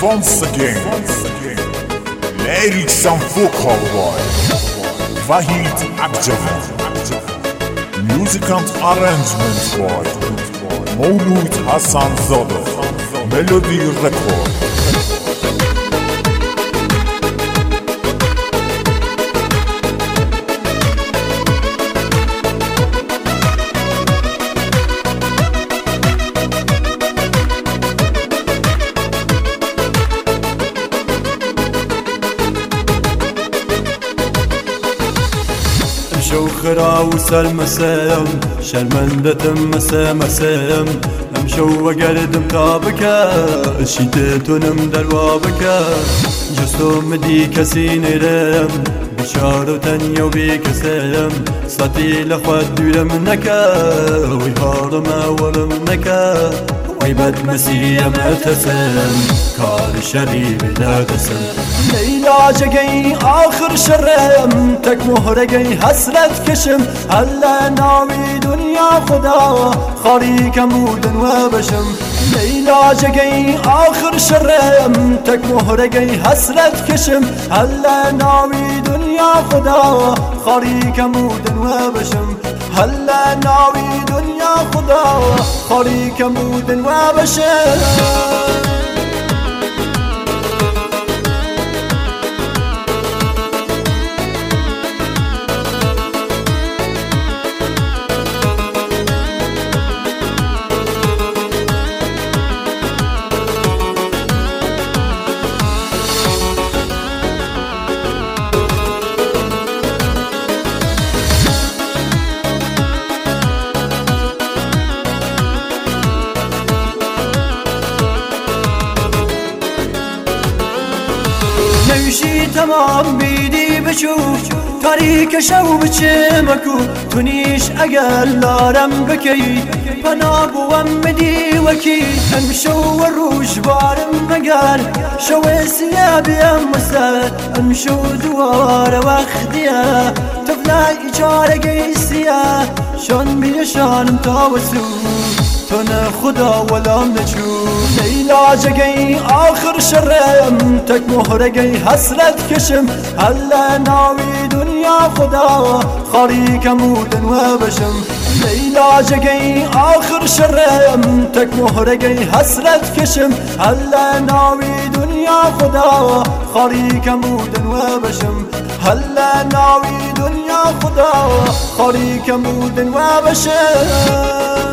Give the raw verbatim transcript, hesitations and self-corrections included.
once again. Lyrics and vocal by Wahid Akjavan. Music and arrangement by Mawlud Hassan Zadeh. Melody Record. شو خرا وسر مسام شرمندتم مسا مسام امشو وقردم تابكا شيتتونم دروابكا جستو مدي كسين رام بشارو تنيو بكسام صتي لخوات دولم نكا ويهارم اولم نكا ويبد مسيح متسم كار شريب لا تسم ليلى جاي آخر شرم تك مهرقي حسرت كشم هلا ناوي دنيا خدا خاريك مودن وبشم ليلى جاي آخر شرم تك مهرقي حسرت كشم هلا ناوي دنيا خدا خاريك مودن وبشم هلا ناوي دنيا خدا خاريك مودن وبشم نوشي تمام بيدي بشوف تاريك شو بچمكو تونيش اقل لارم بكي بناب ومدي وكي امشو والروج بارم مقال شو سيابي امسات امشو دوار واخديا تفلاي اجارة قيسيا شون بيشان متاوسو تنا خدا ولا نشوف ليلى جاي آخر شرم تك مهرقي حسرت كشم هلا ناوي دنيا خدا خاريك مودن وبشم ليلى جاي آخر شرم تك مهرقي حسرت كشم هلا ناوي دنيا خدا خاريك مودن وبشم هلا ناوي دنيا خدا خاريك مودن وبشم